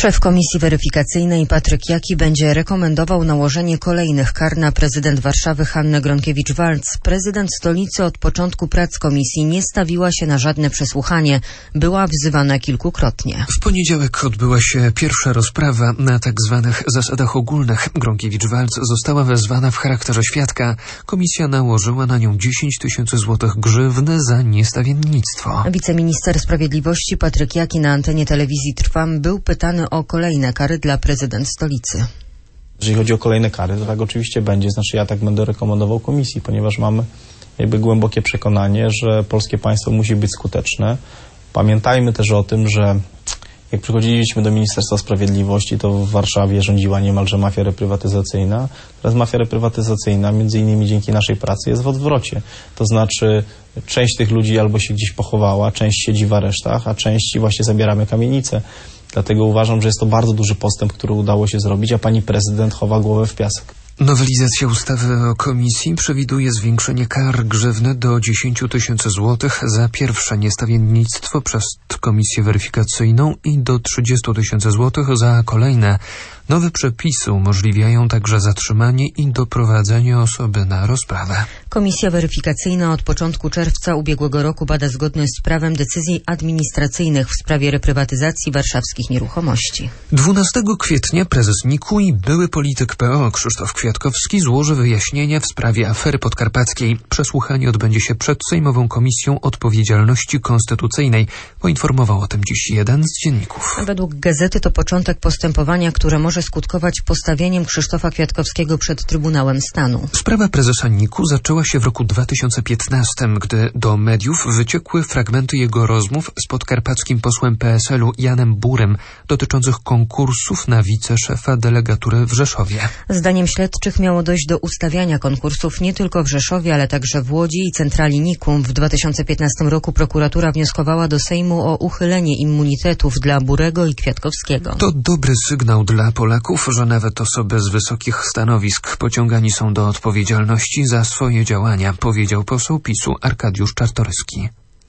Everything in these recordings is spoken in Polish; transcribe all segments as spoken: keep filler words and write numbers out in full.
Szef Komisji Weryfikacyjnej Patryk Jaki będzie rekomendował nałożenie kolejnych kar na prezydent Warszawy Hannę Gronkiewicz-Waltz. Prezydent stolicy od początku prac komisji nie stawiła się na żadne przesłuchanie. Była wzywana kilkukrotnie. W poniedziałek odbyła się pierwsza rozprawa na tak zwanych zasadach ogólnych. Gronkiewicz-Waltz została wezwana w charakterze świadka. Komisja nałożyła na nią dziesięć tysięcy złotych grzywny za niestawiennictwo. Wiceminister Sprawiedliwości Patryk Jaki na antenie telewizji Trwam był pytany o kolejne kary dla prezydent stolicy. Jeżeli chodzi o kolejne kary, to tak oczywiście będzie. Znaczy ja tak będę rekomendował komisji, ponieważ mamy jakby głębokie przekonanie, że polskie państwo musi być skuteczne. Pamiętajmy też o tym, że jak przychodziliśmy do Ministerstwa Sprawiedliwości, to w Warszawie rządziła niemalże mafia reprywatyzacyjna. Teraz mafia reprywatyzacyjna, między innymi dzięki naszej pracy, jest w odwrocie. To znaczy część tych ludzi albo się gdzieś pochowała, część siedzi w aresztach, a części właśnie zabieramy kamienice. Dlatego uważam, że jest to bardzo duży postęp, który udało się zrobić, a pani prezydent chowa głowę w piasek. Nowelizacja ustawy o komisji przewiduje zwiększenie kar grzywny do dziesięć tysięcy złotych za pierwsze niestawiennictwo przez komisję weryfikacyjną i do trzydzieści tysięcy złotych za kolejne. Nowe przepisy umożliwiają także zatrzymanie i doprowadzenie osoby na rozprawę. Komisja weryfikacyjna od początku czerwca ubiegłego roku bada zgodność z prawem decyzji administracyjnych w sprawie reprywatyzacji warszawskich nieruchomości. dwunastego kwietnia prezes N I K-u i były polityk P O Krzysztof Kwiatkowski złoży wyjaśnienia w sprawie afery podkarpackiej. Przesłuchanie odbędzie się przed Sejmową Komisją Odpowiedzialności Konstytucyjnej. Poinformował o tym dziś jeden z dzienników. Według Gazety to początek postępowania, które może skutkować postawieniem Krzysztofa Kwiatkowskiego przed Trybunałem Stanu. Sprawa prezesa N I K-u zaczęła się w roku dwa tysiące piętnastym, gdy do mediów wyciekły fragmenty jego rozmów z podkarpackim posłem P S L u Janem Burym dotyczących konkursów na wiceszefa delegatury w Rzeszowie. Zdaniem śledczych miało dojść do ustawiania konkursów nie tylko w Rzeszowie, ale także w Łodzi i centrali N I K-u. W dwa tysiące piętnastym roku prokuratura wnioskowała do Sejmu o uchylenie immunitetów dla Burego i Kwiatkowskiego. To dobry sygnał dla Polaków, że nawet osoby z wysokich stanowisk pociągani są do odpowiedzialności za swoje działania, powiedział poseł PiS-u Arkadiusz Czartoryski.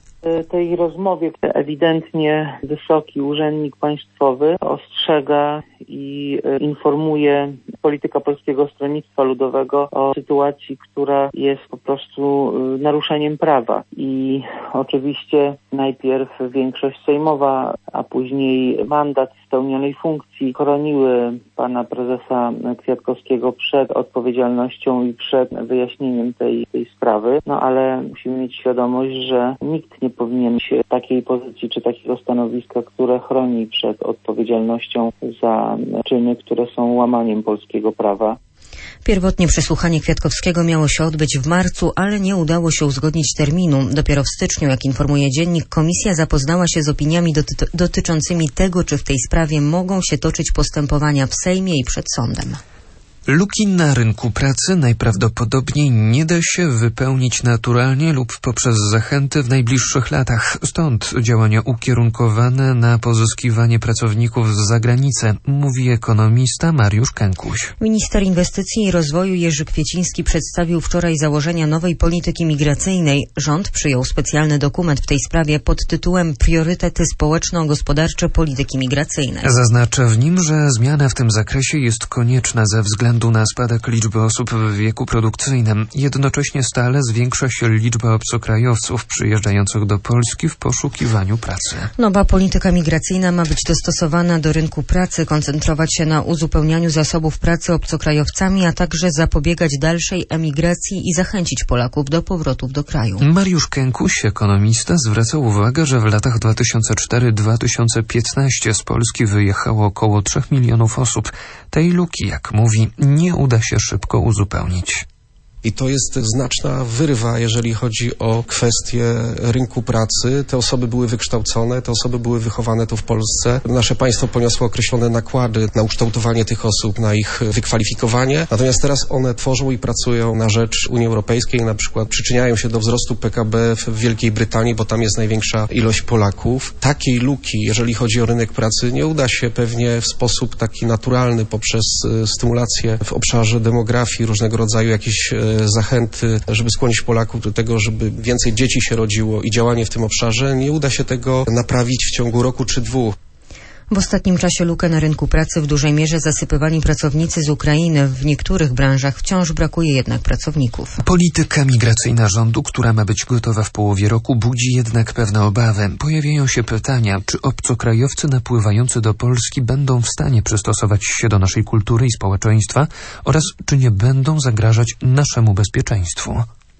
W tej rozmowie ewidentnie wysoki urzędnik państwowy ostrzega i informuje polityka Polskiego Stronnictwa Ludowego o sytuacji, która jest po prostu naruszeniem prawa. I oczywiście najpierw większość sejmowa, a później mandat spełnionej funkcji chroniły pana prezesa Kwiatkowskiego przed odpowiedzialnością i przed wyjaśnieniem tej, tej sprawy. No ale musimy mieć świadomość, że nikt nie powinien się takiej pozycji czy takiego stanowiska, które chroni przed odpowiedzialnością za czyny, które są łamaniem polskiego prawa. Pierwotnie przesłuchanie Kwiatkowskiego miało się odbyć w marcu, ale nie udało się uzgodnić terminu. Dopiero w styczniu, jak informuje dziennik, komisja zapoznała się z opiniami doty- dotyczącymi tego, czy w tej sprawie mogą się toczyć postępowania w Sejmie i przed sądem. Luki na rynku pracy najprawdopodobniej nie da się wypełnić naturalnie lub poprzez zachęty w najbliższych latach. Stąd działania ukierunkowane na pozyskiwanie pracowników z zagranicy, mówi ekonomista Mariusz Kękuś. Minister Inwestycji i Rozwoju Jerzy Kwieciński przedstawił wczoraj założenia nowej polityki migracyjnej. Rząd przyjął specjalny dokument w tej sprawie pod tytułem Priorytety społeczno-gospodarcze polityki migracyjnej. Zaznacza w nim, że zmiana w tym zakresie jest konieczna ze względu na spadek liczby osób w wieku produkcyjnym. Jednocześnie stale zwiększa się liczba obcokrajowców przyjeżdżających do Polski w poszukiwaniu pracy. Nowa polityka migracyjna ma być dostosowana do rynku pracy, koncentrować się na uzupełnianiu zasobów pracy obcokrajowcami, a także zapobiegać dalszej emigracji i zachęcić Polaków do powrotów do kraju. Mariusz Kękuś, ekonomista, zwraca uwagę, że w latach dwa tysiące czwarty do dwa tysiące piętnastego z Polski wyjechało około trzech milionów osób. Tej luki, jak mówi, nie uda się szybko uzupełnić. I to jest znaczna wyrwa, jeżeli chodzi o kwestię rynku pracy. Te osoby były wykształcone, te osoby były wychowane tu w Polsce. Nasze państwo poniosło określone nakłady na ukształtowanie tych osób, na ich wykwalifikowanie. Natomiast teraz one tworzą i pracują na rzecz Unii Europejskiej, na przykład przyczyniają się do wzrostu P K B w Wielkiej Brytanii, bo tam jest największa ilość Polaków. Takiej luki, jeżeli chodzi o rynek pracy, nie uda się pewnie w sposób taki naturalny poprzez stymulację w obszarze demografii, różnego rodzaju jakichś zachęty, żeby skłonić Polaków do tego, żeby więcej dzieci się rodziło i działanie w tym obszarze. Nie uda się tego naprawić w ciągu roku czy dwóch. W ostatnim czasie lukę na rynku pracy w dużej mierze zasypywali pracownicy z Ukrainy. W niektórych branżach wciąż brakuje jednak pracowników. Polityka migracyjna rządu, która ma być gotowa w połowie roku, budzi jednak pewne obawy. Pojawiają się pytania, czy obcokrajowcy napływający do Polski będą w stanie przystosować się do naszej kultury i społeczeństwa oraz czy nie będą zagrażać naszemu bezpieczeństwu.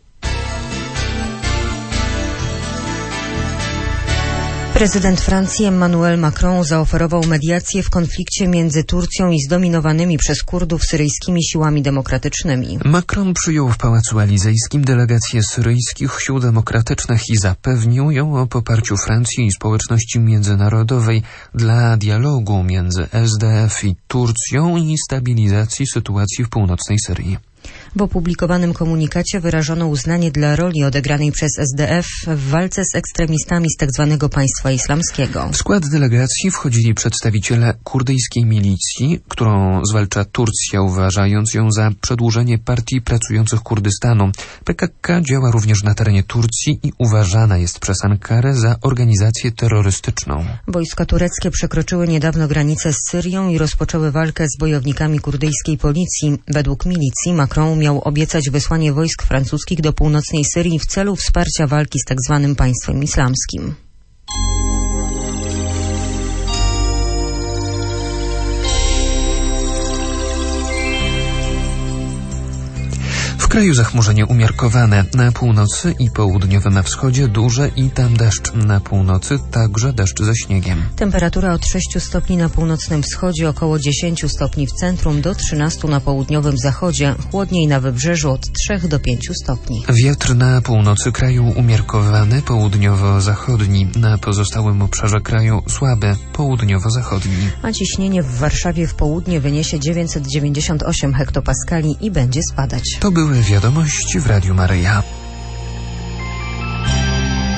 Prezydent Francji Emmanuel Macron zaoferował mediację w konflikcie między Turcją i zdominowanymi przez Kurdów syryjskimi siłami demokratycznymi. Macron przyjął w Pałacu Elizejskim delegację syryjskich sił demokratycznych i zapewnił ją o poparciu Francji i społeczności międzynarodowej dla dialogu między S D F i Turcją i stabilizacji sytuacji w północnej Syrii. W opublikowanym komunikacie wyrażono uznanie dla roli odegranej przez S D F w walce z ekstremistami z tzw. państwa islamskiego. W skład delegacji wchodzili przedstawiciele kurdyjskiej milicji, którą zwalcza Turcja, uważając ją za przedłużenie Partii Pracujących Kurdystanu. P K K działa również na terenie Turcji i uważana jest przez Ankarę za organizację terrorystyczną. Wojska tureckie przekroczyły niedawno granicę z Syrią i rozpoczęły walkę z bojownikami kurdyjskiej policji. Według milicji Macron miał obiecać wysłanie wojsk francuskich do północnej Syrii w celu wsparcia walki z tzw. państwem islamskim. W kraju zachmurzenie umiarkowane. Na północy i południowym wschodzie duże i tam deszcz. Na północy także deszcz ze śniegiem. Temperatura od sześciu stopni na północnym wschodzie, około dziesięciu stopni w centrum, do trzynastu na południowym zachodzie. Chłodniej na wybrzeżu od trzech do pięciu stopni. Wiatr na północy kraju umiarkowany, południowo-zachodni. Na pozostałym obszarze kraju słaby, południowo-zachodni. A ciśnienie w Warszawie w południe wyniesie dziewięćset dziewięćdziesiąt osiem hektopaskali i będzie spadać. To były wiadomości w Radiu Maryja.